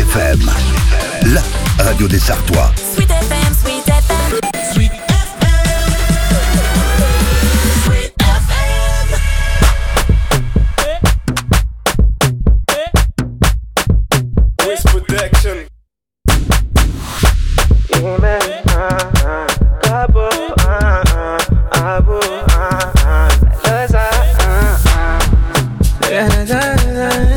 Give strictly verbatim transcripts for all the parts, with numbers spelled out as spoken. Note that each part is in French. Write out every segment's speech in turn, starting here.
F M, la radio des Sartois. Sweet F M, Sweet F M, Sweet F M, Sweet F M. Voice protection. Yeah, man. Uh, uh, Cabo, uh, uh, Abo, uh, uh, Loza, uh, uh. Yeah, yeah, yeah.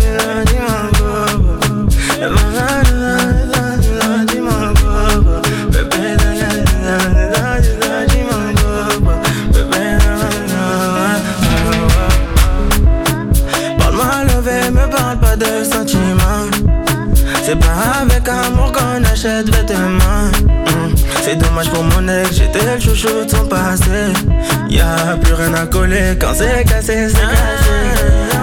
C'est pas avec amour qu'on achète vêtements. mmh. C'est dommage pour mon ex, j'étais le chouchou de son passé. Y'a plus rien à coller quand c'est cassé, c'est cassé.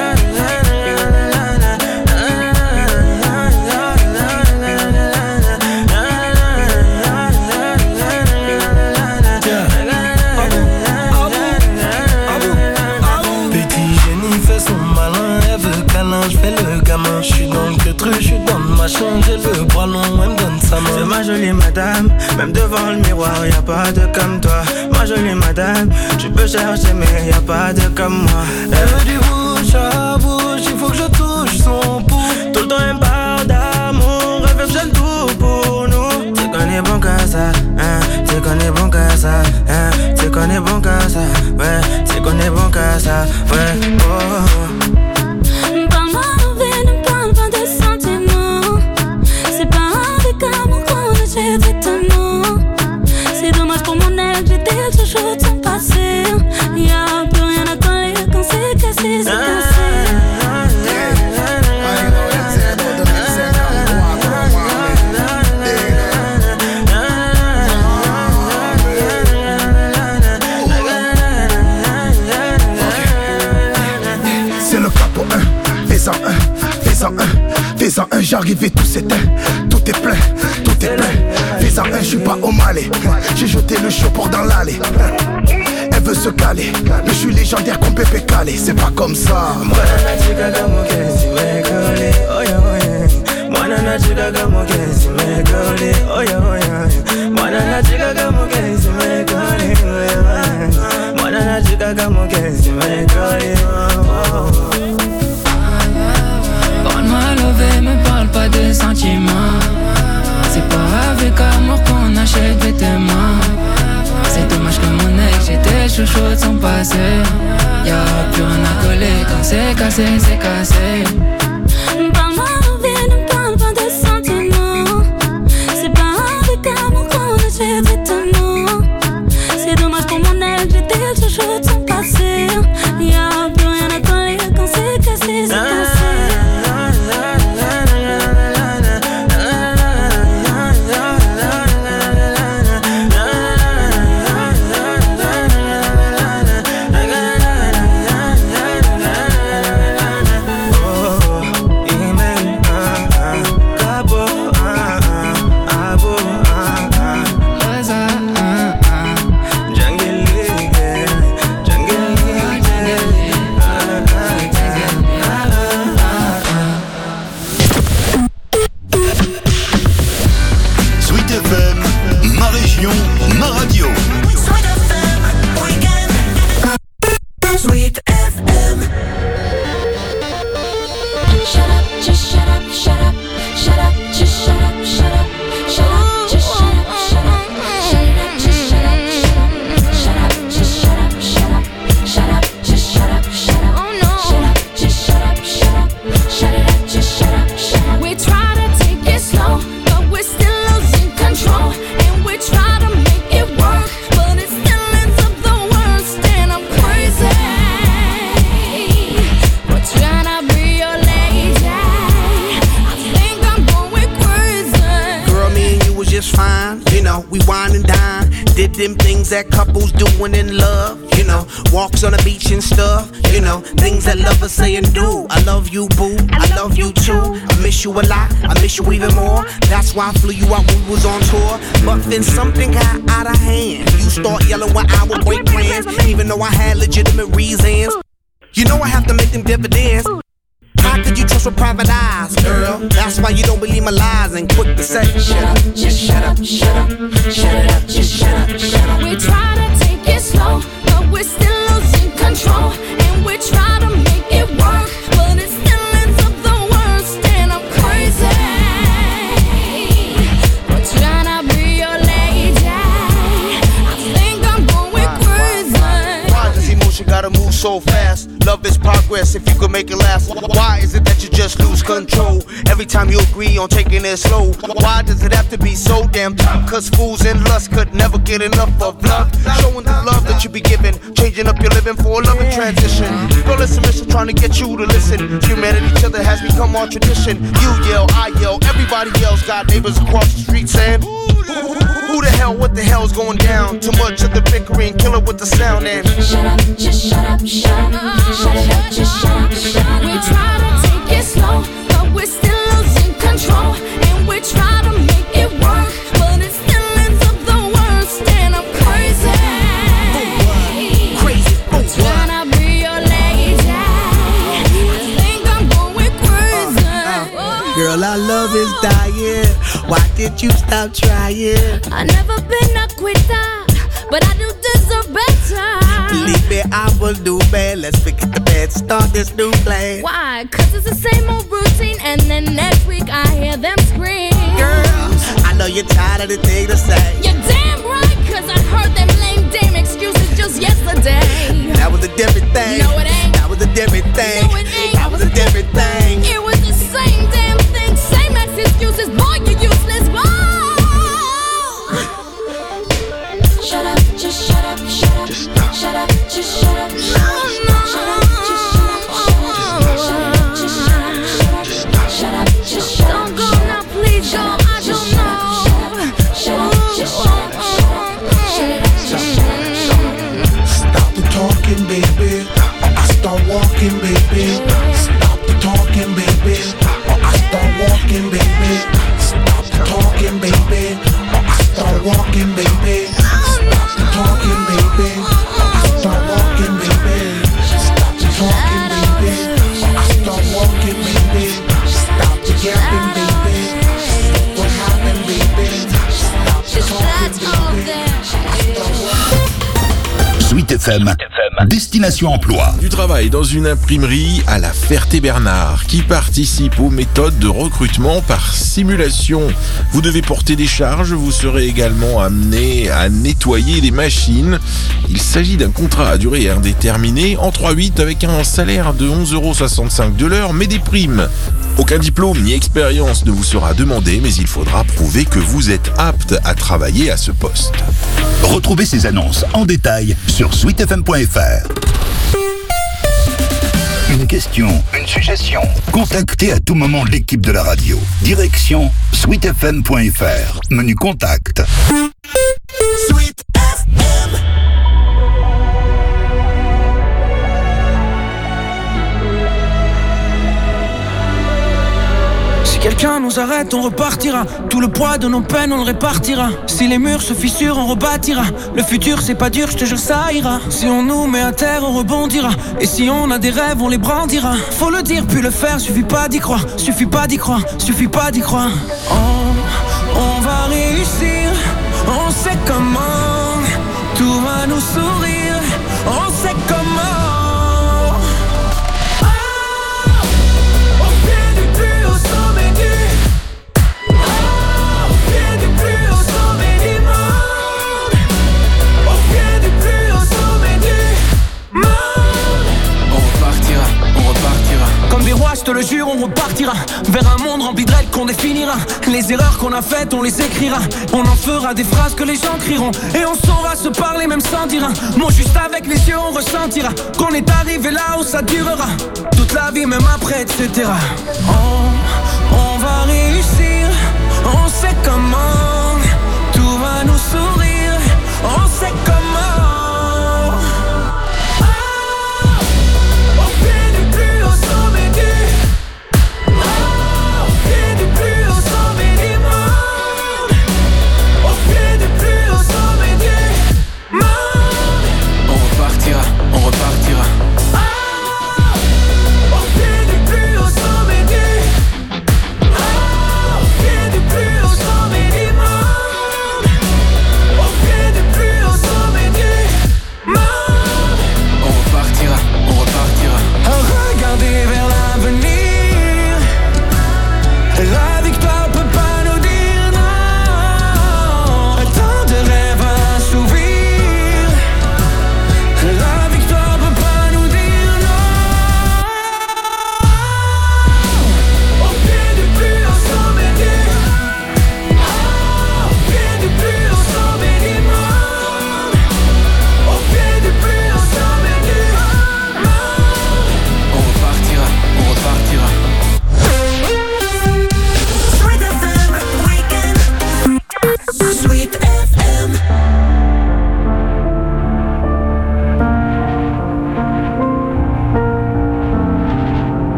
J'suis dans le machin, j'ai le bras long, elle me donne sa main. C'est ma jolie madame, même devant le miroir, y'a pas de comme toi. Ma jolie madame, tu peux chercher mais y'a pas de comme moi. Elle veut du bouche à bouche, il faut que je touche son pouls. Tout le temps elle me parle d'amour, elle veut que j'aime tout pour nous. Tu connais bon qu'à ça, hein, tu connais bon qu'à ça, hein, tu connais bon qu'à ça, ouais, tu connais bon qu'à ça, ouais, oh. C'est dommage pour mon ex, j'étais le chouchou de son passé. Y'a plus rien à coller quand c'est cassé, c'est cassé. C'est le capo un, fais-en un, fais-en un, fais-en un, j'arrive et tout s'éteint, tout est plein, tout est plein. Fais-en un, j'suis pas au Malais, j'ai jeté le chapeau dans l'allée. Elle veut se caler, mais j'suis légendaire comme Pépé Calé, c'est pas comme ça. Parle-moi lové, me parle pas de sentiments. C'est pas avec amour qu'on achète vêtements. C'est dommage que mon ex, j'étais le chouchou de son passé. Y'a plus rien à coller quand c'est cassé, c'est cassé. Parle-moi lové, ne parle pas de sentiments. C'est pas avec amour qu'on achète vêtements. C'est dommage pour mon ex, j'étais le chouchou de son passé. Y'a plus rien à coller quand c'est cassé, c'est cassé. That couples doing in love, you know, walks on the beach and stuff, you know, things that lovers say and do. I love you, boo, I love you too. I miss you a lot, I miss you even more. That's why I flew you out when we was on tour. But then something got out of hand. You start yelling when I would break plans, even though I had legitimate reasons. You know I have to make them dividends. How could you trust with private eyes, girl? That's why you don't believe my lies and quick to say, shut up, just shut up, shut up, shut it up, just shut up, shut up. We try to take it slow, but we're still losing control. And we try to make it work, but it still ends up the worst. And I'm crazy for trying to be your lady. I think I'm going crazy. Why does emotion gotta move so fast? Love is progress if you could make it last. Why is it that you just lose control every time you agree on taking it slow? Why does it have to be so damn tough? Cause fools and lust could never get enough of love. Showing the love that you be giving, changing up your living for a loving transition. Girl, it's a mission trying to get you to listen. Humanity each other has become our tradition. You yell, I yell, everybody yells. Got neighbors across the street saying, who the hell, what the hell's going down? Too much of the bickering, kill it with the sound and shut up, just shut up, shut up, shut it up, just shut up, shut up. We try to take it slow, but we're still losing control. And we try to make it work, but it still ends up the worst. And I'm crazy, crazy, oh, trying to be your lady. I think I'm going crazy. girl, our love is dying. Why did you stop trying? I never been a quitter, but I do deserve better. Believe me, I will do bad. Let's forget the bad, start this new plan. Why? Cause it's the same old routine, and then next week I hear them scream. Girl, I know you're tired of the thing to say. You're damn right, cause I heard them lame dame excuses just yesterday. That was a different thing. No, it ain't. That was a different thing. No, it ain't. That was a different thing. It was the same damn thing, same ass excuses. Boy, you useless. Whoa. Shut up, just shut up, shut up. Just stop. Shut up, just shut up. No, no. Shut up, just shut up. Shut up, just shut up. Shut up, shut up. Just shut up. Don't go now, please go. I don't know. Shut up, just shut up. Shut up, just shut up. Stop the talking, baby. Or I start walking, baby. Stop the talking, baby. Or I start walking, baby. Stop the talking, baby. Or I start walking, baby. Stop the talking, baby. Or I start walking, baby. Stop the talking, baby. Or I start walking, baby. Stop the yapping, baby. What happened, baby? Stop the talking, baby. Sweet F M, Destination Emploi. Du travail dans une imprimerie à la Ferté-Bernard qui participe aux méthodes de recrutement par simulation. Vous devez porter des charges, vous serez également amené à nettoyer les machines. Il s'agit d'un contrat à durée indéterminée en trois huit avec un salaire de onze euros soixante-cinq de l'heure, mais des primes. Aucun diplôme ni expérience ne vous sera demandé, mais il faudra prouver que vous êtes apte à travailler à ce poste. Retrouvez ces annonces en détail sur sweet f m point f r. Une question, une suggestion. Contactez à tout moment l'équipe de la radio. Direction sweet f m point f r. Menu contact. Sweet F M. Si quelqu'un nous arrête, on repartira. Tout le poids de nos peines, on le répartira. Si les murs se fissurent, on rebâtira. Le futur, c'est pas dur, je te jure, ça ira. Si on nous met à terre, on rebondira. Et si on a des rêves, on les brandira. Faut le dire, puis le faire, suffit pas d'y croire. Suffit pas d'y croire, suffit pas d'y croire. On, on va réussir, on sait comment. Tout va nous sourire, on sait comment. Je te le jure, on repartira vers un monde rempli de règles qu'on définira. Les erreurs qu'on a faites, on les écrira. On en fera des phrases que les gens crieront. Et on saura se parler même sans dire un mot. Juste avec les yeux, on ressentira qu'on est arrivé là où ça durera toute la vie, même après, et cetera. On, on va réussir, on sait comment. Tout va nous sourire, on sait comment. On repartira. Ah, on finit plus au sommet.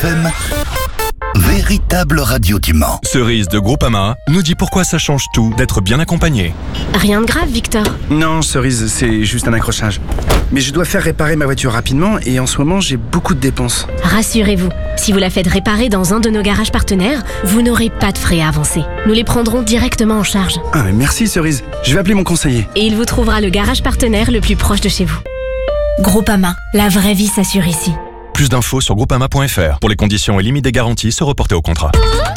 F M, véritable radio du Mans. Cerise de Groupama nous dit pourquoi ça change tout d'être bien accompagné. Rien de grave, Victor. Non, Cerise, c'est juste un accrochage. Mais je dois faire réparer ma voiture rapidement et en ce moment, j'ai beaucoup de dépenses. Rassurez-vous, si vous la faites réparer dans un de nos garages partenaires, vous n'aurez pas de frais à avancer. Nous les prendrons directement en charge. Ah, mais merci, Cerise. Je vais appeler mon conseiller. Et il vous trouvera le garage partenaire le plus proche de chez vous. Groupama, la vraie vie s'assure ici. Plus d'infos sur groupama point f r. Pour les conditions et limites des garanties, se reporter au contrat.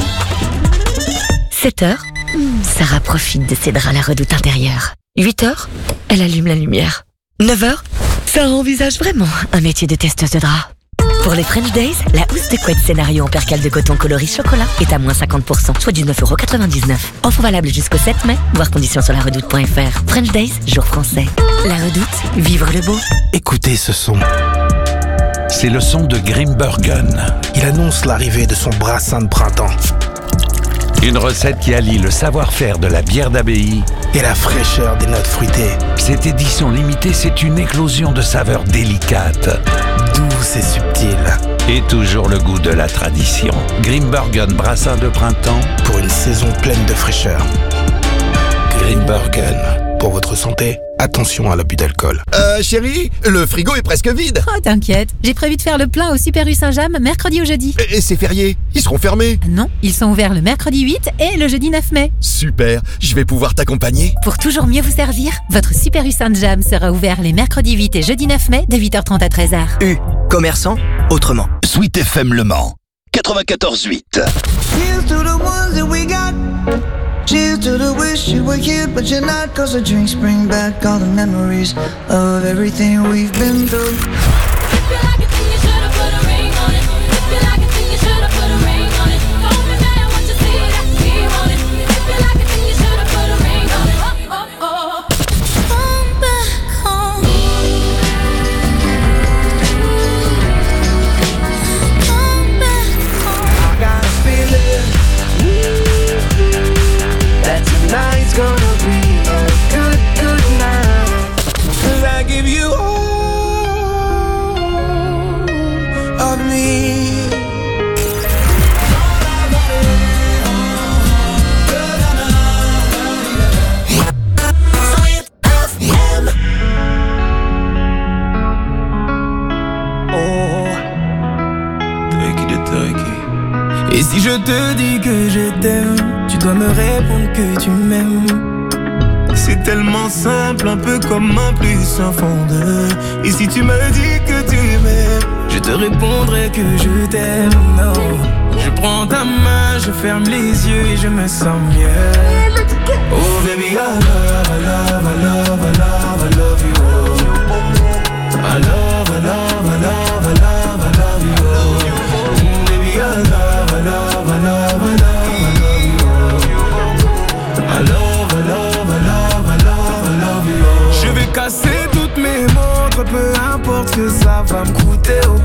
sept heures, Sarah profite de ses draps à la redoute intérieure. huit heures, elle allume la lumière. neuf heures, Sarah envisage vraiment un métier de testeuse de draps. Pour les French Days, la housse de couette scénario en percale de coton coloris chocolat est à moins cinquante pour cent, soit dix-neuf euros quatre-vingt-dix-neuf. Offre valable jusqu'au sept mai, voir conditions sur la redoute point f r. French Days, jour français. La redoute, vivre le beau. Écoutez ce son. C'est le son de Grimbergen. Il annonce l'arrivée de son brassin de printemps. Une recette qui allie le savoir-faire de la bière d'abbaye et la fraîcheur des notes fruitées. Cette édition limitée, c'est une éclosion de saveurs délicates, douces et subtiles. Et toujours le goût de la tradition. Grimbergen brassin de printemps pour une saison pleine de fraîcheur. Grimbergen. Pour votre santé, attention à l'abus d'alcool. Euh, chérie, le frigo est presque vide. Oh, t'inquiète, j'ai prévu de faire le plein au Super U Saint-James mercredi ou jeudi. Et, et c'est férié, ils seront fermés. Non, ils sont ouverts le mercredi huit et le jeudi neuf mai. Super, je vais pouvoir t'accompagner. Pour toujours mieux vous servir, votre Super U Saint-James sera ouvert les mercredis huit et jeudi neuf mai de huit heures trente à treize heures. U, commerçant, autrement. Sweet F M Le Mans, quatre-vingt-quatorze huit. Here's to the ones that we got. Cheers to the wish you were here, but you're not. Cause the drinks bring back all the memories of everything we've been through. If you like it, then you should've put a ring on it. If you like it, then you should've put a ring on it. Call me now, want you see that we want it. If you like it, then you should've put a ring on it. Oh, oh, oh. Come back home. Come back home. I got a feeling that tonight's gonna be a good, good night. Cause I give you all of me. Oh, Turkey de Turkey. Et si je te dis que je t'aime, tu dois me répondre que tu m'aimes. C'est tellement simple, un peu comme un plus un fond de. Et si tu me dis que tu m'aimes, je te répondrai que je t'aime. Non, je prends ta main, je ferme les yeux et je me sens mieux. Oh baby, I love, I love, I love, I love, I love you. I love, I love, I love, I love, I love you. Mm, baby, I love, I love, I love, I love, I love you. I love, I love, I love, I love, I love you. Je vais casser toutes mes montres, peu importe ce que ça va me coûter. Oh.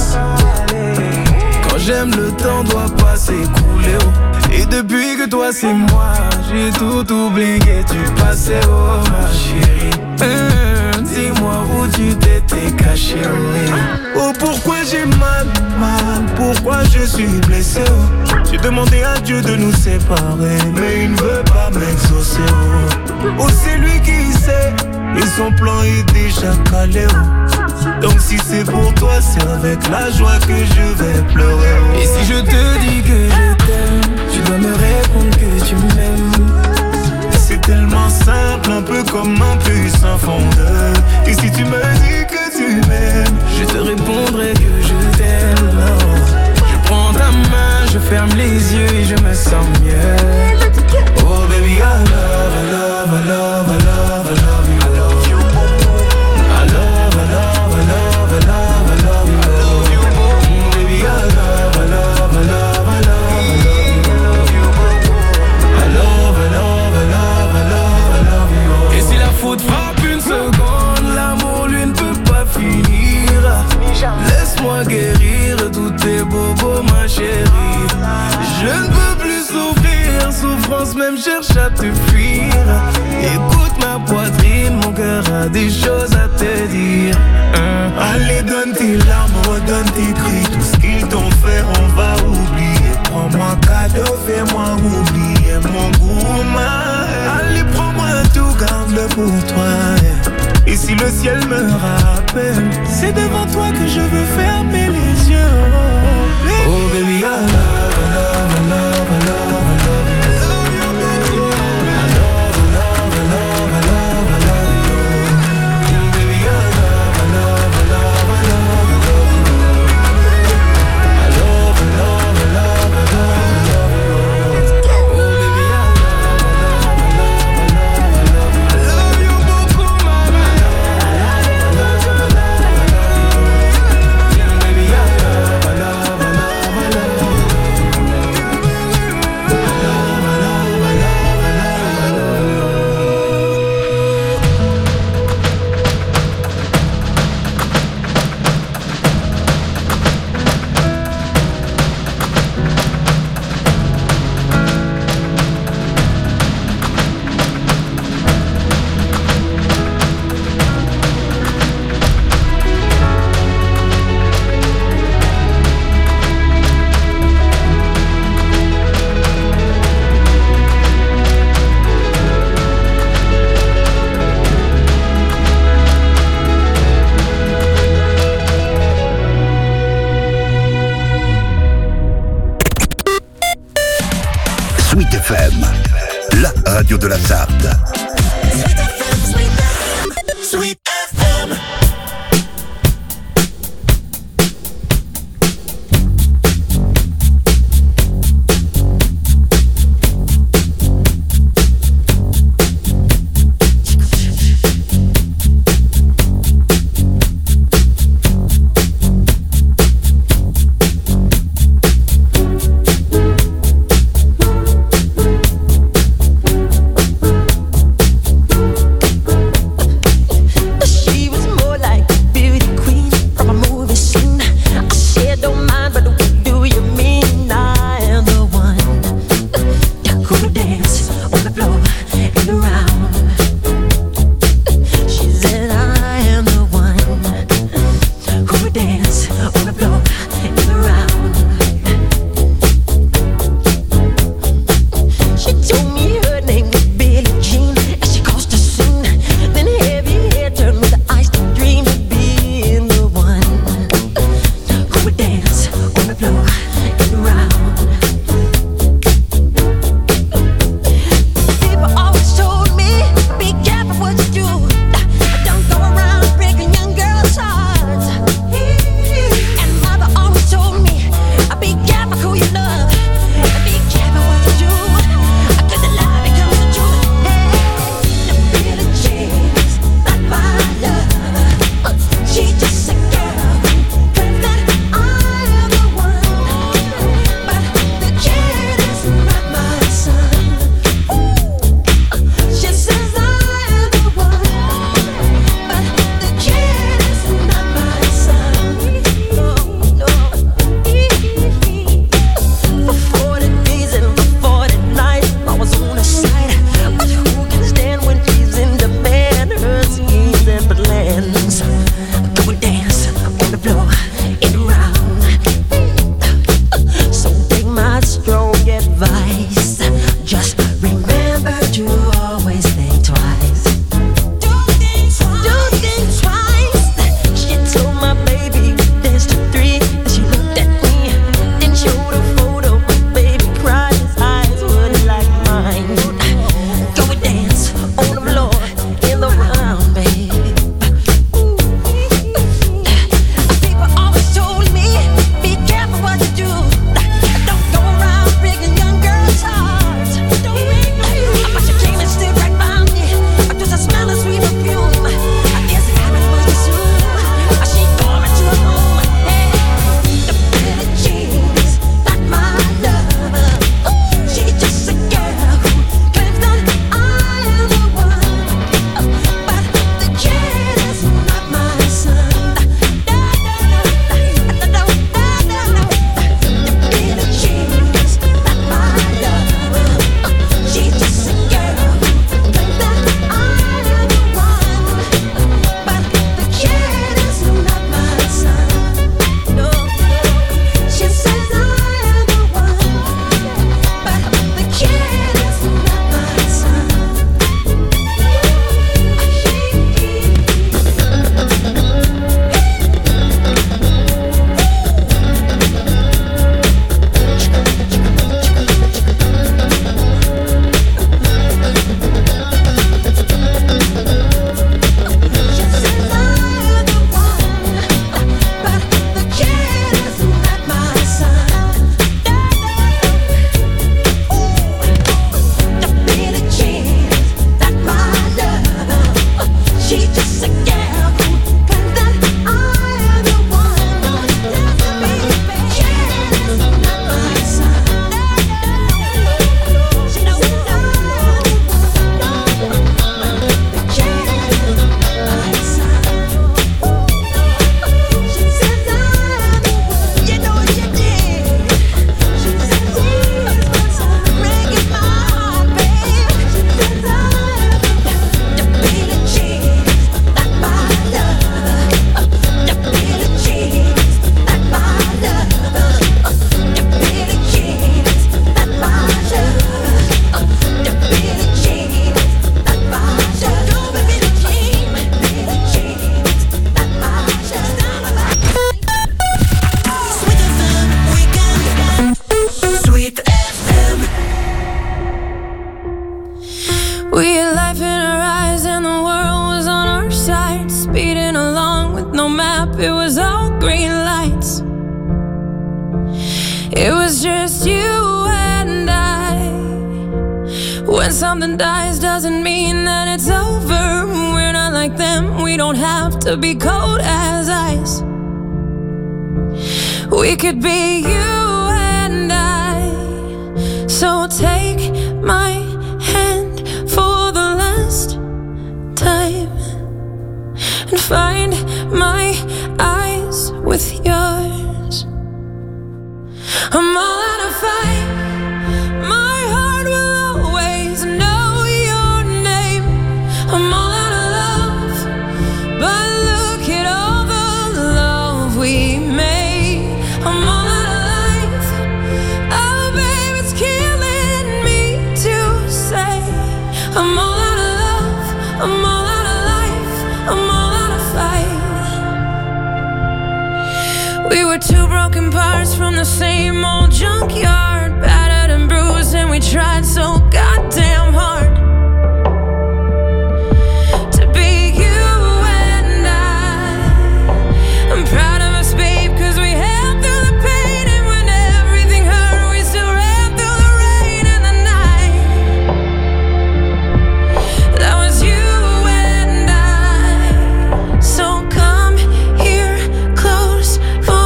Quand j'aime, le temps doit pas s'écouler. Oh. Et depuis que toi c'est moi, j'ai tout oublié, tu passais, oh ma chérie. Hum, dis-moi où tu t'étais caché, oui. Oh pourquoi j'ai mal, mal, pourquoi je suis blessé, oh. J'ai demandé à Dieu de nous séparer, mais il ne veut pas m'exaucer, oh. Oh c'est lui qui sait, et son plan est déjà calé, oh. Donc si c'est pour toi, c'est avec la joie que je vais pleurer, oh. Et si je te dis que je t'aime, tu dois me répondre que tu m'aimes. C'est tellement simple, un peu comme un puissant fondeur. Et si tu me dis que tu m'aimes, je te répondrai que je t'aime. Je prends ta main, je ferme les yeux et je me sens mieux. Oh baby, I love, I love, I love, I love, I love you. I love you. I love, I love, I love, I love, I love you. Mm, baby, I love, I love, I love, I love. Et si la faute frappe une seconde, l'amour lui ne peut pas finir. Laisse-moi guérir tous tes bobos, ma chérie. Je ne peux plus souffrir, souffrance même cherche à te fuir. Écoute ma poitrine, mon cœur a des choses à te dire. Allez donne tes larmes, redonne tes cris, tout ce qu'ils t'ont fait on pour toi. Et si le ciel me rappelle, c'est devant toi que je veux fermer les yeux. Oh baby, I love, I love, I love, I love, I love you. I love, I love, I love, I love, I love you. Baby, I love, I love, I love, I love, I love you. I love, I love, I love, I love, I love you. Oh baby, I love, I love, I love, I love, I love you. I love you beaucoup, mama. I love you, I love, I love, I love you. Baby, I love, I love, I love, I love you. Sweet F M, la radio de la Sarthe. Sweet F M. Something dies doesn't mean that it's over. We're not like them, we don't have to be cold as ice. We could be you and I. So take my hand for the last time and find my eyes with yours. I'm all out of fight. Two broken parts from the same old junkyard, battered and bruised, and we tried so goddamn hard to be you and I. I'm proud of us, babe, cause we held through the pain, and when everything hurt, we still ran through the rain and the night. That was you and I. So come here close for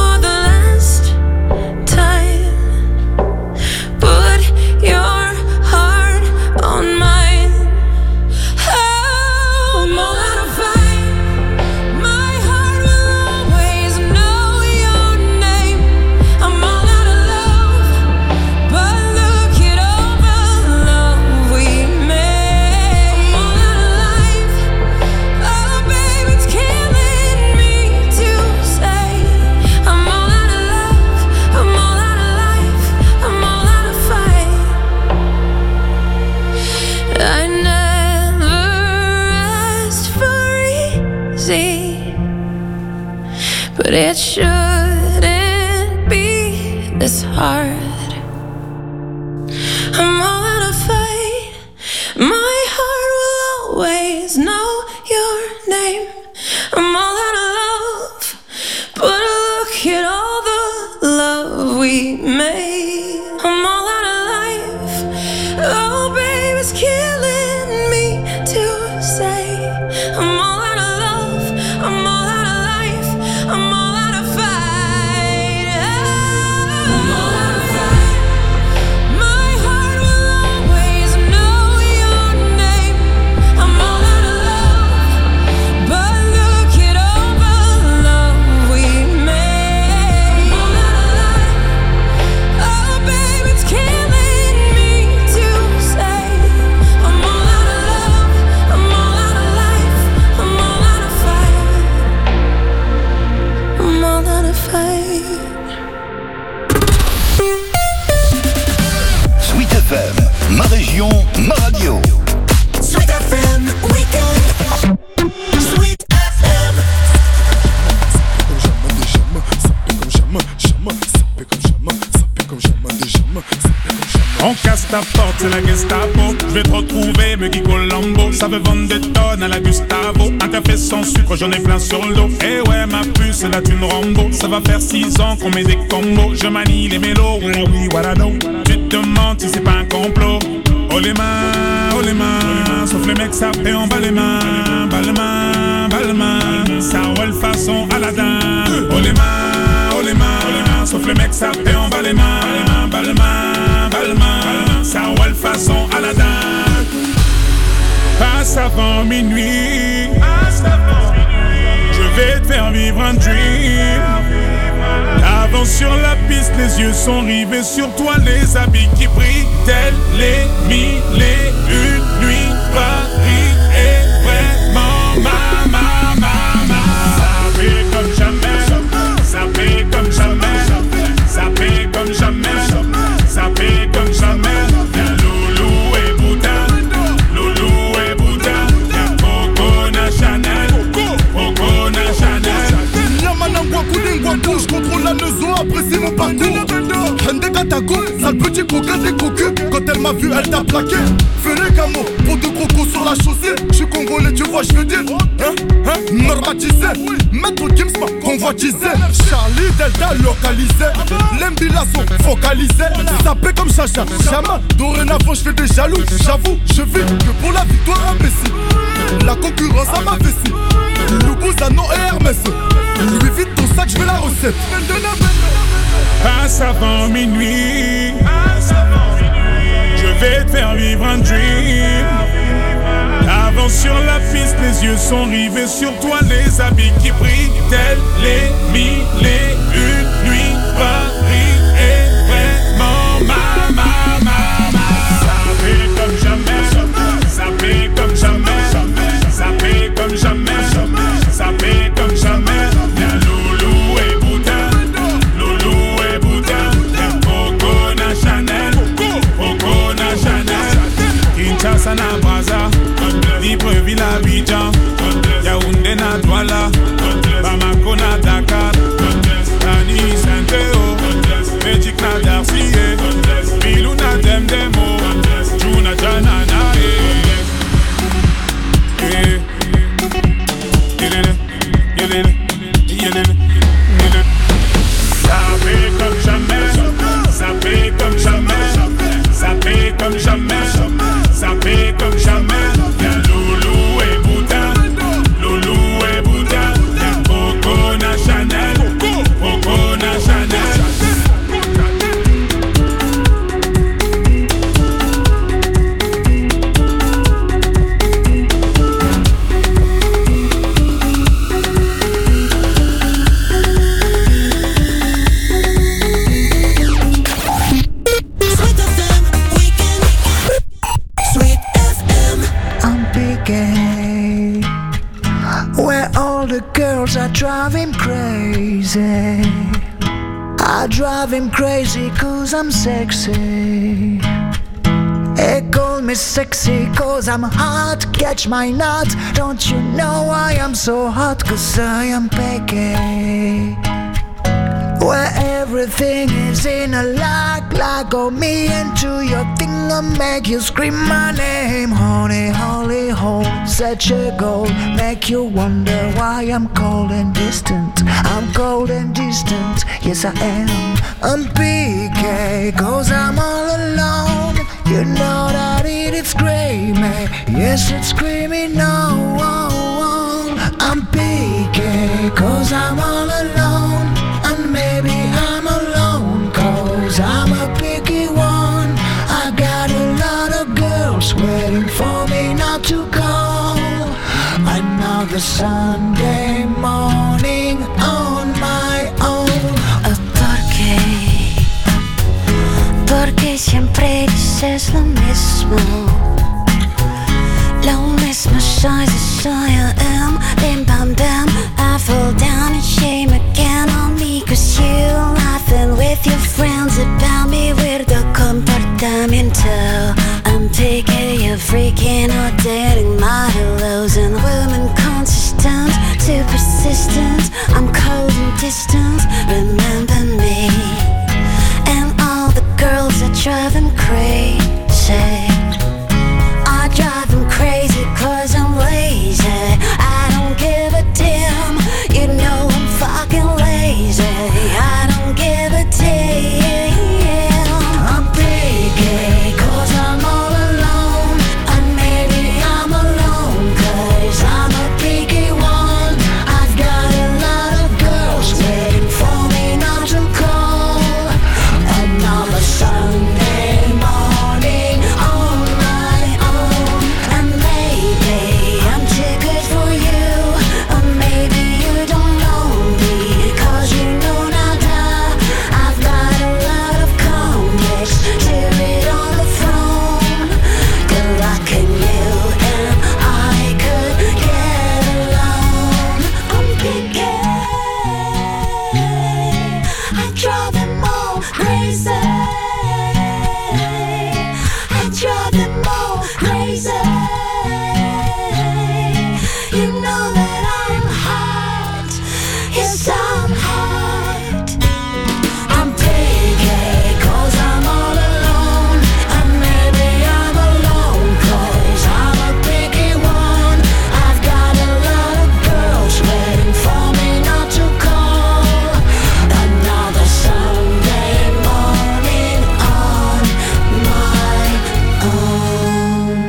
but it shouldn't be this hard. I'm all out of fight. My heart will always know your name. I'm all out of love, but look at all the love we made. I'm all out of life. Oh, babe, it's killing me to say I'm all out of love. I'm all out of life. I'm all out of fight. I'm all out of fight. My heart will always know your name. I'm all out of love, but look at all the love we made. I'm all out of life. Oh, babe, it's killing me to say I'm all out of love. I'm all out of life. I'm all out of fight. I'm all out of fight. Sweet F M, ma région, ma radio. Sweet F M Weekend. Sweet F M. On casse ta porte, c'est la Gestapo. Je vais te retrouver, me Guy Colombo. Ça veut vendre des tonnes à la Gustavo. Un café sans sucre, j'en ai plein sur le dos. Eh ouais, ma puce, c'est la thune Rambo. Ça va faire six ans qu'on met des combos. Je manie les mélos, voilà oui, voilà non. Tu te demandes si c'est pas un complot. Oh les mains, oh les mains. Sauf les mecs, ça fait en bas les mains, bas les mains. Aladdin. Oh les mains, oh les mains, oh les mains, sauf le mec ça paie en bas les mains. Bas les mains, bas les mains, ça roule façon Aladdin. Passe avant minuit, je vais te faire vivre un dream. Avance sur la piste, les yeux sont rivés sur toi, les habits qui brillent, tels les mille et une nuits. Paris est vraiment ma, ma, ma, ma. Ça paie comme jamais, ça paie comme jamais, ça paie comme jamais, ça paie comme jamais. Y'a Loulou et Bouddha, Loulou et Bouddha, y'a Coco na Chanel, Coco na Chanel. La manangwa koudingwa kou, j'contrôle la leçon, apprécie mon parcours. Hende Katako, sale petit coquin des cocus. Quand elle m'a vu, elle t'a plaqué. Fais les camos, pour deux crocos sur la chaussée. J'suis congolais, tu vois, j'veux dire. Hein, hein, normatisé. Maître Gims m'a convoitisé. Charlie Delta localisé. L'embilasso focalisé. Ça paie comme Chacha, jamais. Dorénavant, j'fais des jaloux. J'avoue, je vis que pour la victoire imbécile. La concurrence à ma vessie. Loubouzanon et Hermès. Lui vite ton sac, j'vais la recette. Passe avant minuit, je vais te faire vivre un dream. Avance sur la piste, les yeux sont rivés sur toi, les habits qui brillent, tels les mille et une nuits. Paris est vraiment ma, ma, ma, ma. Ça paie comme jamais, ça paie comme jamais, ça paie comme jamais, ça paie comme jamais. Y'a Loulou et Bouddha, Loulou et Bouddha, y'a Coco na Chanel, Coco na Chanel. Kinshasa na Brazza, Libreville à Abidjan, Yaoundé na Douala, Bamako na Dakar, Nani Saint-Théo, Magic na Darcy, Bilou na Demdemo, Juna Janana. Ça paie comme jamais, ça paie comme jamais, ça paie comme jamais, ça paie comme jamais. Y'a Loulou et Bouddha, Loulou et Bouddha, y'a Coco na Chanel, Coco na Chanel. Where all the girls are driving crazy. I drive him crazy cause I'm sexy. They call me sexy cause I'm hot. Catch my nut. Don't you know I am so hot cause I am picky. Where everything is in a lock, lock on me into your thing and make you scream my name. Honey, holy hole, such a goal. Make you wonder why I'm cold and distant. I'm cold and distant, yes I am. I'm P K, cause I'm all alone. You know that it is screaming, yes it's screaming no. I'm P K, cause I'm all alone. And maybe I'm alone, cause I'm a picky one. I got a lot of girls waiting for me not to call. Another Sunday morning on my own. ¿Por qué? Porque siempre dices lo mismo. Lo mismo soy, soy I am. Bim bam bam, I fall down and shame again on me. Cause you laughing with your friends about me. Weirdo comportamiento. I'm picky, you're freaking out, dating my hellos. And women consistent, too persistent. I'm cold and distant, remember me. And all the girls that drive them crazy. I drive them crazy cause I'm lazy. I don't give a damn, you know I'm fucking lazy. I don't give a damn. I'm picky cause I'm all alone. And maybe I'm alone cause I'm a picky one. I've got a lot of know that I'm hot. Yes, I'm hot. I'm picky, cause I'm all alone. And maybe I'm alone, cause I'm a picky one. I've got a lot of girls waiting for me not to call. Another Sunday morning on my own.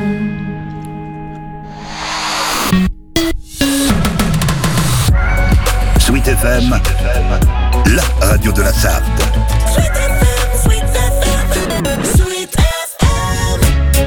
Sweet F M, la radio de la Sarthe. Sweet F M, Sweet F M, Sweet F M.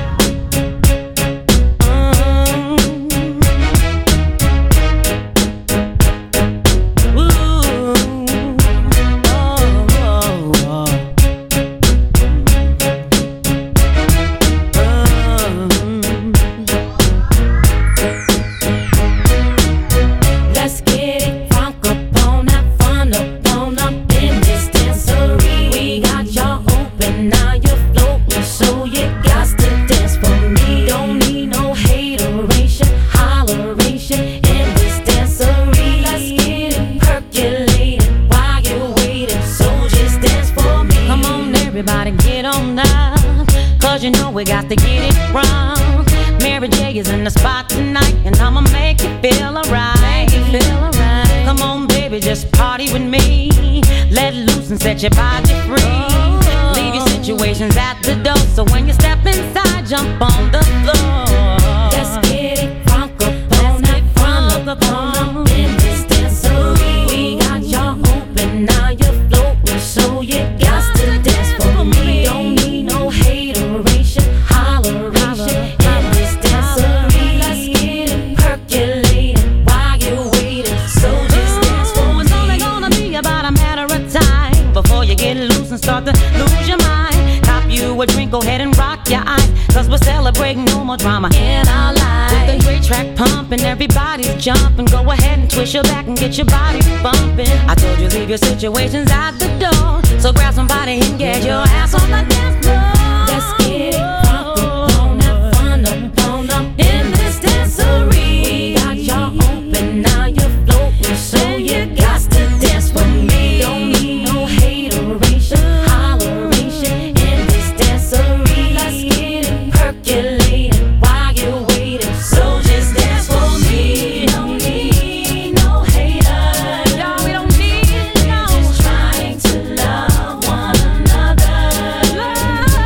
Let's get it crunk up on that fun up on up in this dancery. We got y'all open, now you're floating, so you got to dance for me. Don't need no hateration, holleration in this dancery. Let's get it percolated while you're waiting, so just dance for me. Come on, everybody, get on up, cause you know we got to get it wrong. Mary J is in the spot tonight, and I'ma make you feel alright. Feel alright. Come on, baby, just party with me. Let loose and set your body free. Leave your situations at the door, so when you step inside, jump on the floor. Let's get it crunk up on that front up on in this dancery. We got y'all open, now you're floating, so you got to dance for me. Don't need no hateration, holleration in this dancery. Let's get it percolated while you're waiting, so just dance for me. It's only gonna be about a matter of time before you get loose and start to lose your mind. Cop you a drink, go ahead and rock your eyes, cause we're celebrating no more drama in our lives. With a great track pumping, everybody's jumping. Go ahead and twist your back and get your body bumping. I told you leave your situations at the door, so grab somebody and get your ass on the dance floor. Let's get it crunk up on that fun up on up in this dancery. We got y'all open, now you're floating, so you got to dance for me. Don't need no hateration, holleration in this dancery. Let's get it percolated while you're waiting, so just dance for me. Don't need no haters, y'all, we don't need no. Just trying to love one another. Love.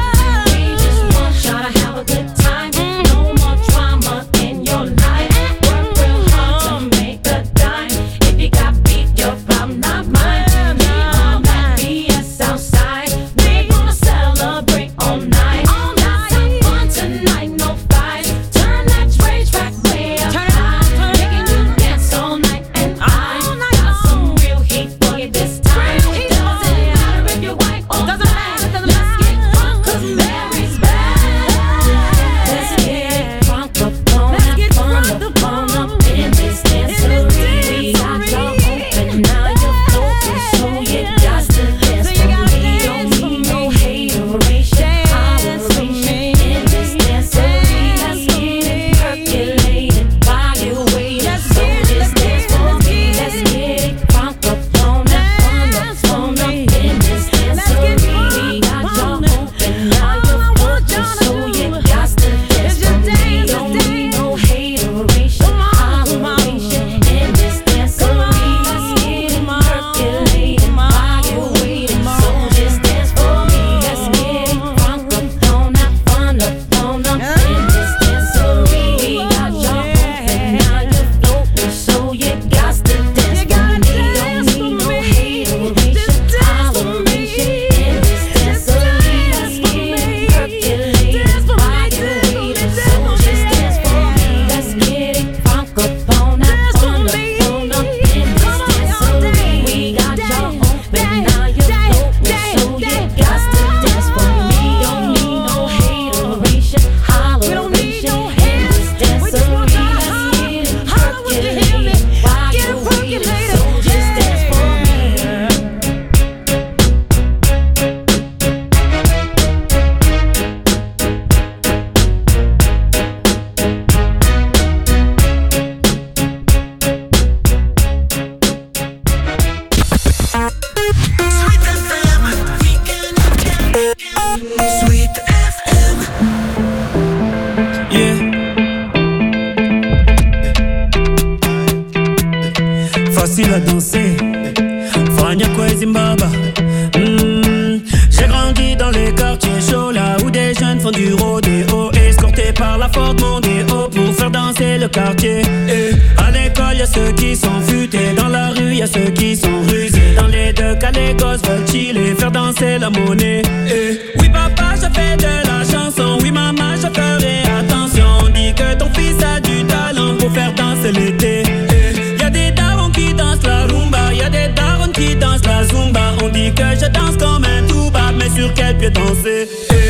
facile à danser. Fania Zimbabwe. Mm. J'ai grandi dans les quartiers chauds, là où des jeunes font du rodéo, escortés par la Ford Mondeo pour faire danser le quartier. Et à l'école, y'a ceux qui sont futés, dans la rue, y'a ceux qui sont rusés. Dans les deux cas, les gosses veulent chiller, faire danser la monnaie. Et oui, papa, je fais de la chanson. Oui, maman, je ferai attention. On dit que ton fils a du talent pour faire danser l'été. Et y'a des darons qui dansent la rumba, y'a des darons qui dansent la zumba. On dit que je danse comme un tuba, mais sur quel pied danser? Et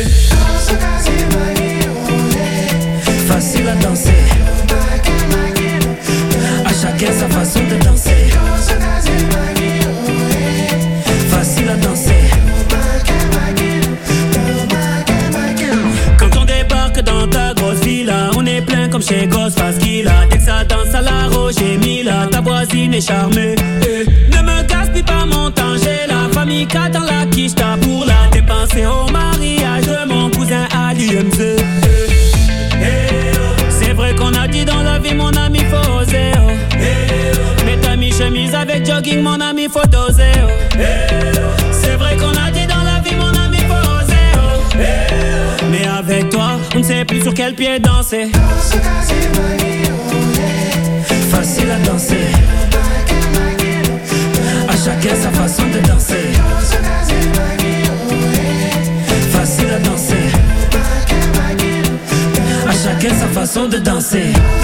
facile à danser, à chacun sa façon de danser. Facile à danser. Quand on débarque dans ta grosse villa, on est plein comme chez Ghostface Killah. Dès que ça danse à la Roger Mila, ta voisine est charmée. Et ne me gaspille pas mon temps, j'ai la famille quatre dans la quiche, t'as pour la dépenser au mariage de mon cousin à l'U M C. C'est vrai qu'on a dit dans la vie, mon ami, faut oser. Oh. Mais t'as mis chemise avec jogging, mon ami, faut doser. Oh. C'est vrai qu'on a dit dans la vie, mon ami, faut oser. Oh. Mais avec toi, on ne sait plus sur quel pied danser. Facile à danser, à chacun sa façon de danser. Facile à danser, à chacun sa façon de danser.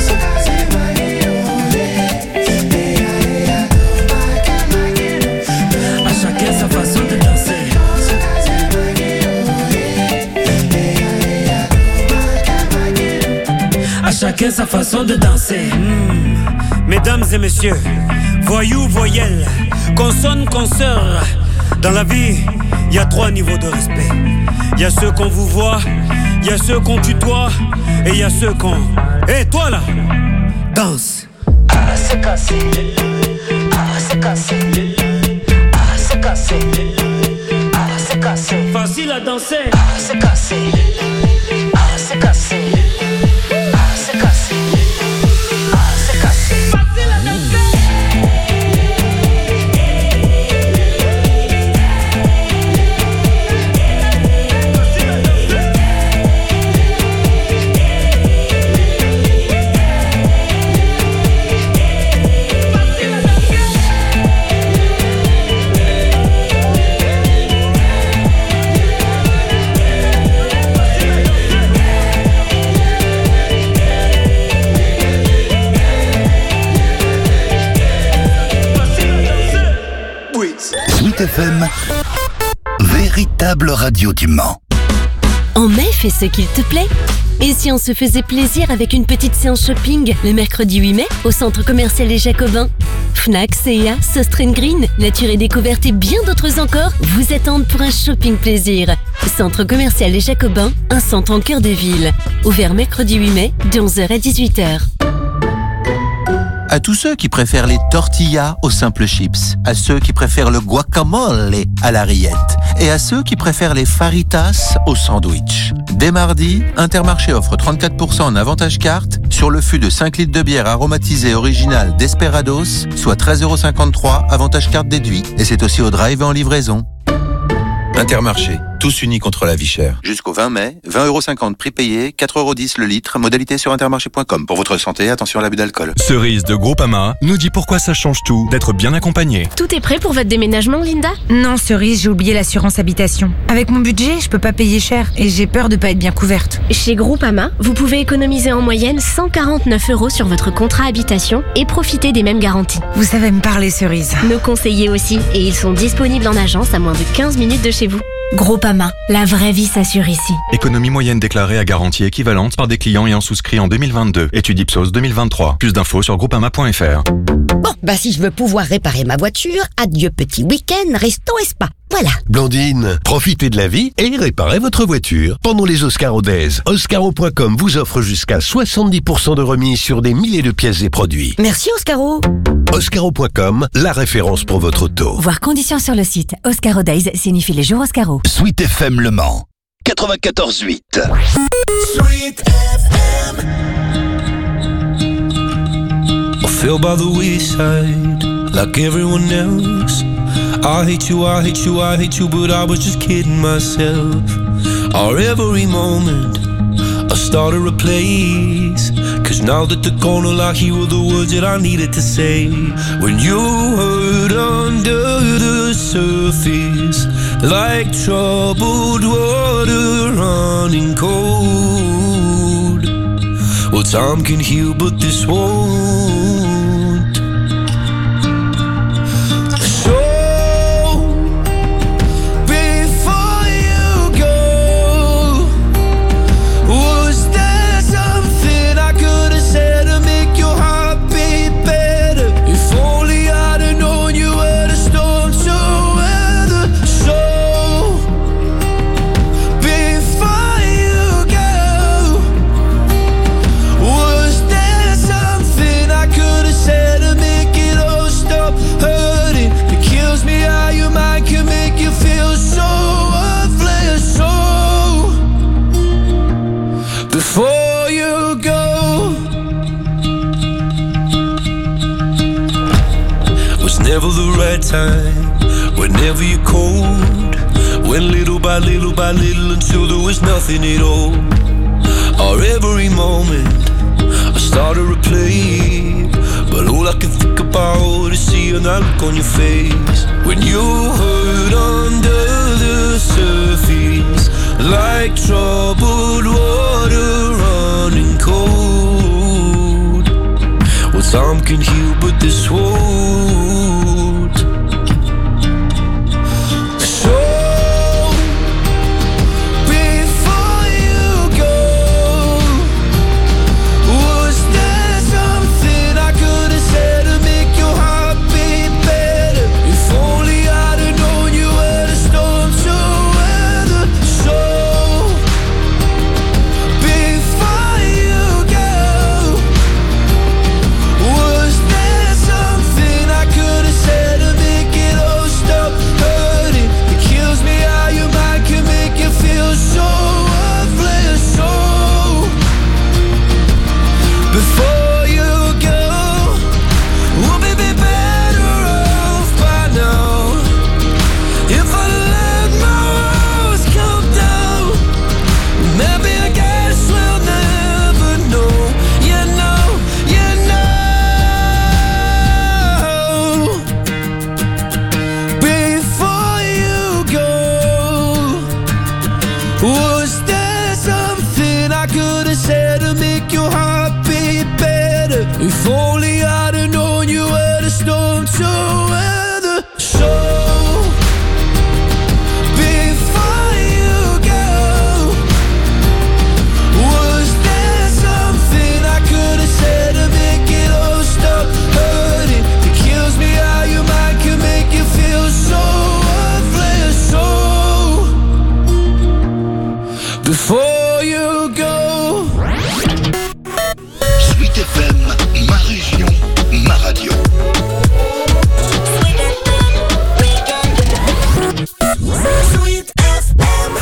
À chacun sa façon de danser. À chacun sa façon de danser. Mmh. Mesdames et messieurs, voyous, voyelles, consonnes, consoeurs. Dans la vie, il y a trois niveaux de respect. Il y a ceux qu'on vous voit, il y a ceux qu'on tutoie, et il y a ceux qu'on... Hé, hey, toi là, danse. Ah, c'est cassé. Ah, c'est cassé. Ah, c'est cassé. Ah, c'est cassé. Facile à danser. Ah, c'est cassé. Ah, c'est cassé. Ah, c'est cassé. Ah, c'est cassé. Facile à danser. F M, véritable radio du Mans. En mai, fais ce qu'il te plaît. Et si on se faisait plaisir avec une petite séance shopping le mercredi huit mai au centre commercial Les Jacobins? Fnac, C et A, Sostren Green, Nature et Découverte et bien d'autres encore vous attendent pour un shopping plaisir. Centre commercial Les Jacobins, un centre en cœur de ville. Ouvert mercredi huit mai de onze heures à dix-huit heures. À tous ceux qui préfèrent les tortillas aux simples chips, à ceux qui préfèrent le guacamole à la rillette et à ceux qui préfèrent les faritas au sandwich. Dès mardi, Intermarché offre trente-quatre pour cent en avantage carte sur le fût de cinq litres de bière aromatisée originale Desperados, soit treize euros cinquante-trois, avantage carte déduit. Et c'est aussi au drive et en livraison. Intermarché, tous unis contre la vie chère. Jusqu'au vingt mai, vingt euros cinquante prix payé, quatre euros dix le litre, modalité sur intermarché point com. Pour votre santé, attention à l'abus d'alcool. Cerise de Groupama nous dit pourquoi ça change tout d'être bien accompagné. Tout est prêt pour votre déménagement, Linda? Non, Cerise, j'ai oublié l'assurance habitation. Avec mon budget, je peux pas payer cher et j'ai peur de pas être bien couverte. Chez Groupama, vous pouvez économiser en moyenne cent quarante-neuf euros sur votre contrat habitation et profiter des mêmes garanties. Vous savez me parler, Cerise. Nos conseillers aussi, et ils sont disponibles en agence à moins de quinze minutes de chez vous. Groupama, la vraie vie s'assure ici. Économie moyenne déclarée à garantie équivalente par des clients ayant souscrit en deux mille vingt-deux. Étude Ipsos deux mille vingt-trois. Plus d'infos sur groupama point f r. Bon, bah si je veux pouvoir réparer ma voiture, adieu petit week-end, resto et spa. Voilà. Blandine, profitez de la vie et réparez votre voiture. Pendant les Oscaro Days, Oscaro point com vous offre jusqu'à soixante-dix pour cent de remise sur des milliers de pièces et produits. Merci Oscaro. Oscaro point com, la référence pour votre auto. Voir conditions sur le site. Oscaro Days signifie les jours Oscaro. Sweet F M Le Mans, quatre-vingt-quatorze huit. Sweet F M. I feel by the wayside, like everyone else. I hate you, I hate you, I hate you, but I was just kidding myself. Our every moment I started a place, cause now that they're gone, all I hear were the words that I needed to say. When you hurt under the surface, like troubled water running cold. Well, time can heal, but this won't. Never the right time, whenever you're cold. Went little by little by little until there was nothing at all. Our every moment I started to play, but all I can think about is seeing that look on your face. When you hurt under the surface, like troubled water running cold. Well, time can heal, but this won't. If only I'd have known you were the storm to weather. So before you go, was there something I could have said to make it all stop hurting? It kills me how your mind can make you feel so worthless. So before you go. Sweet F M, ma région, ma radio. Sweet F M.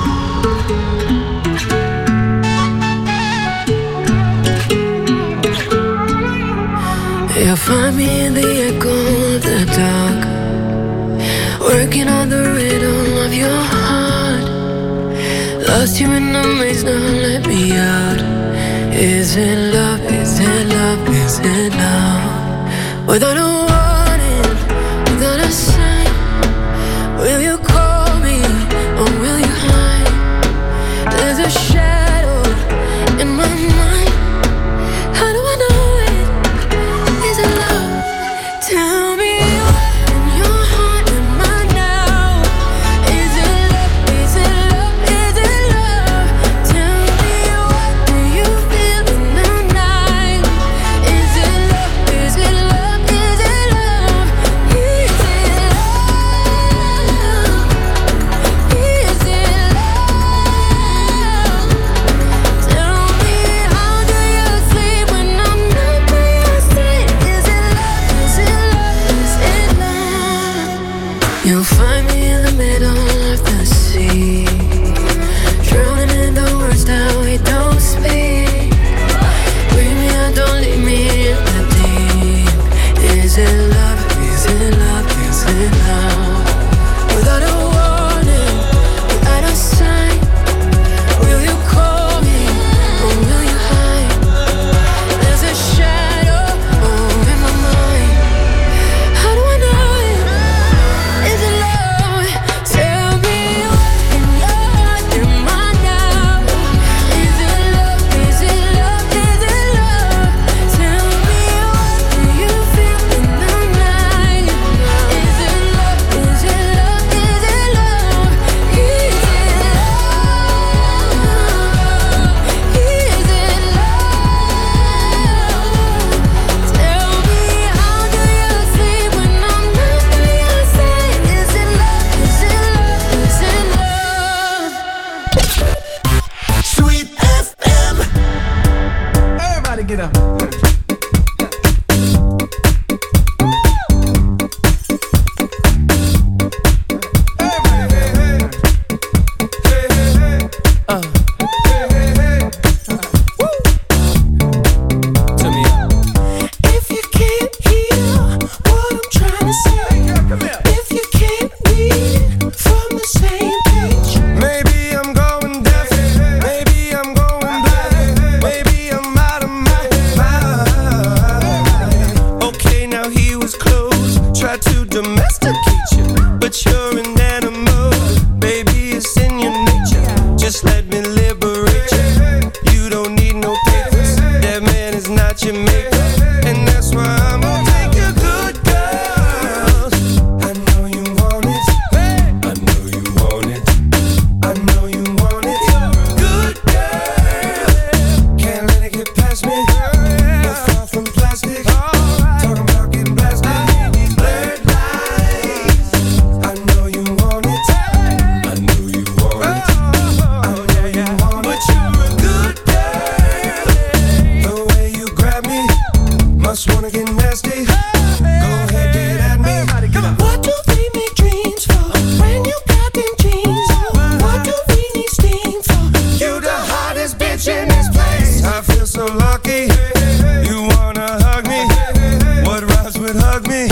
You'll find me in the echo of the dark, working on the rhythm of your heart. Lost you in the maze, now let me out. Is it love, is it love, is it love? Without a warning, without a sign, will you call me or will you hide? There's a shadow in my mind. How do I know it? Is it love? Tell me what in your heart am I now? Is it love, is it love, is it love? Tell me what do you feel in the night? Is it love, is it love, is it love? Is it love? Is it love? Tell me how do you sleep when I'm not by your side? Is it love, is it love, is it love? You'll find me in the middle of the sea, drowning in the words that we don't speak. Bring me out, don't leave me in the deep. Is it love, was close. Tried to domesticate you, but you're an animal. Baby, it's in your nature. Just let me liberate you. You don't need no papers. That man is not your maker. And that's why I'm gonna take your good girls. I know you want it. I know you want it. I know you want it. Good girl. Can't let it get past me. No far from plastic. Talking about getting blasted. Blurred lights. I know you want it. I know you want it. I know you want it. But you're a good girl. The way you grab me, must wanna get nasty. Go ahead, get at me. What do we make dreams for when you got them jeans on? What do we need steam for? You the hottest bitch in this place. I feel so lucky. You wanna hug me? What rhymes with hug me?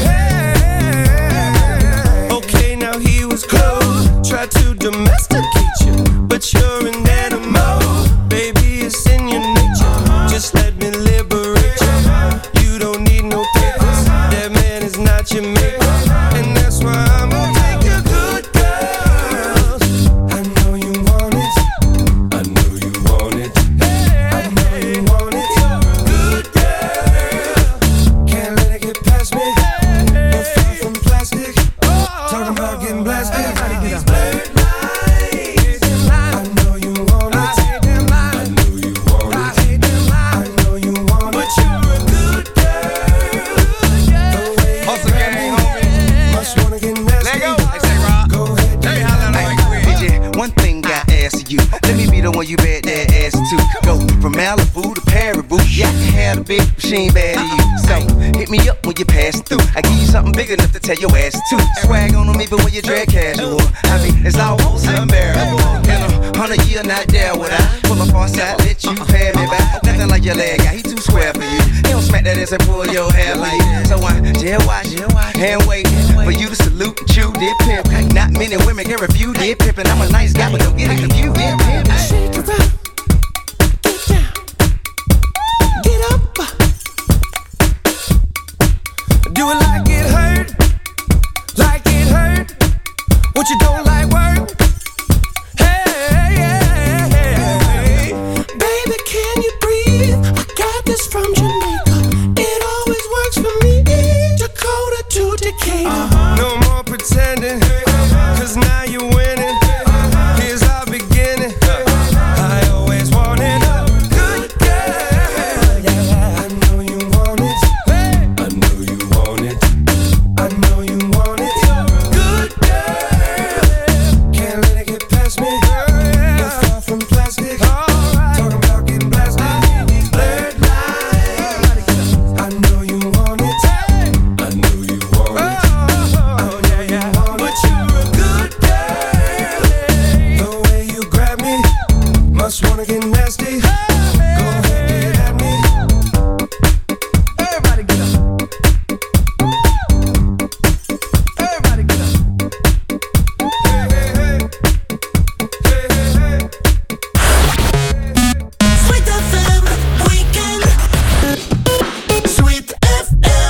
Okay, now he was close. Tried to domesticate you, but you're an animal. Baby, it's in your nature. Just let me liberate you. You don't need no papers. That man is not your maker. And that's why I'm gonna take your good girls. I know you want it. I know you want it. I know you want it. Good girl. Can't let it get past me. No far from plastic. Talking about getting blasted. These blurred lights. I know you want it. I know you want it. I know you want it. But you're a good girl. The way you grab me, must wanna get nasty. Go ahead, get at me. One thing I ask you, let me be the one you bet that ass to. Go from Malibu to Paribu, yeah, I can have a big machine bad to you. So hit me up when you pass through. I give you something big enough to tell your ass to. Swag on them even when you drag casual. I mean, it's almost unbearable. In a hundred year, not there would I pull my far side, let you pay me back. Nothing like your leg guy, he too square for you. He don't smack that ass and pull your hair like. So I jail watch, hand wait for you to salute and chew, did pimp. Not many women can refuse, did pimp. And I'm a nice guy, but don't get it confused, did pimp. Shake it up, get down, get up. Do it like it hurt, like it hurt. What you don't like work? Hey, hey, hey, baby, can you breathe? I got this from Jamaica. It always works for me. Dakota to Decatur. Uh-huh. No more pretending, cause now you're winning. Here's our beginning. I always wanted a good girl. I know you want it. I know you want it. I know you want it. Good girl. Can't let it get past me. No far from plastic. Talking about getting blasted. Blurred lights. I know you want it. I know you want it. Oh yeah, yeah. But you're a good girl. The way you grab me, must wanna get nasty. Go ahead, get at me. Everybody get up. Everybody get up. Hey, hey, hey. Hey, hey, hey. Sweet F M Weekend. Sweet F M.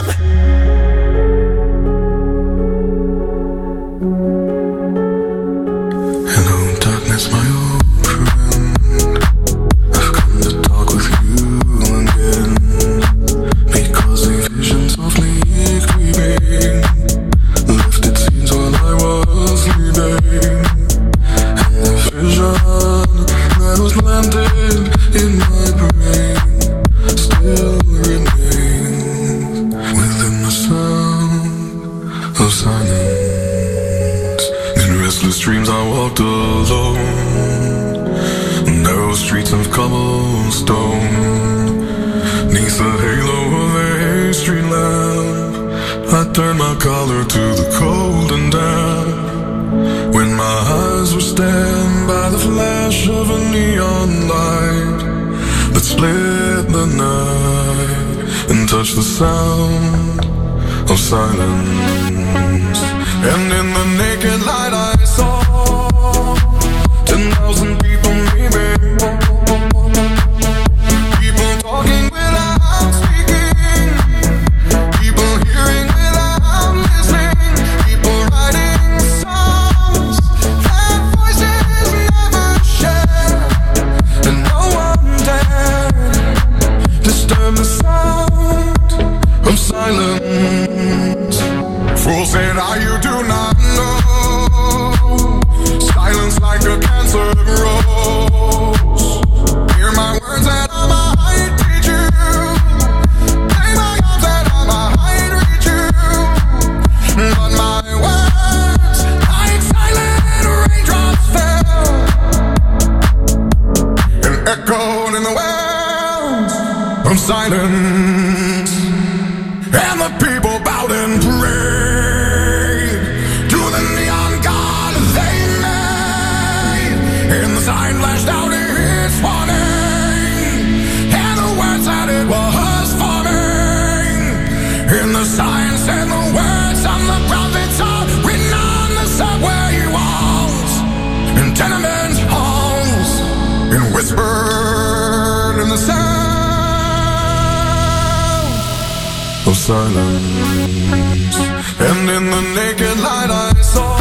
Hello, darkness, my old friend. I've come to talk with you again. Because the visions of me creeping left its scenes while I was sleeping. And the vision that was planted in my brain still remains within the sound of silence. In restless dreams I walked alone, narrow streets of cobblestone. Neath the halo of a street lamp, I turned my collar to the cold and damp. When my eyes were stabbed by the flash of a neon light that split the night and touched the sound of silence. And in the naked light I saw ten thousand people maybe, people talking without speaking, people hearing Fools say that you do not know. Silence like a cancer grows. Hear my words that I might teach you. Take my arms that I might reach you. But my words, like silent raindrops fell and echoed in the wells of silence. And the people bowed and prayed to the neon god they made. And the sign flashed out its warning, and the words that it was forming. And the sign said the words on the prophets are written on the subway walls and tenement halls, and whispered in the sound of silence. And in the naked light I saw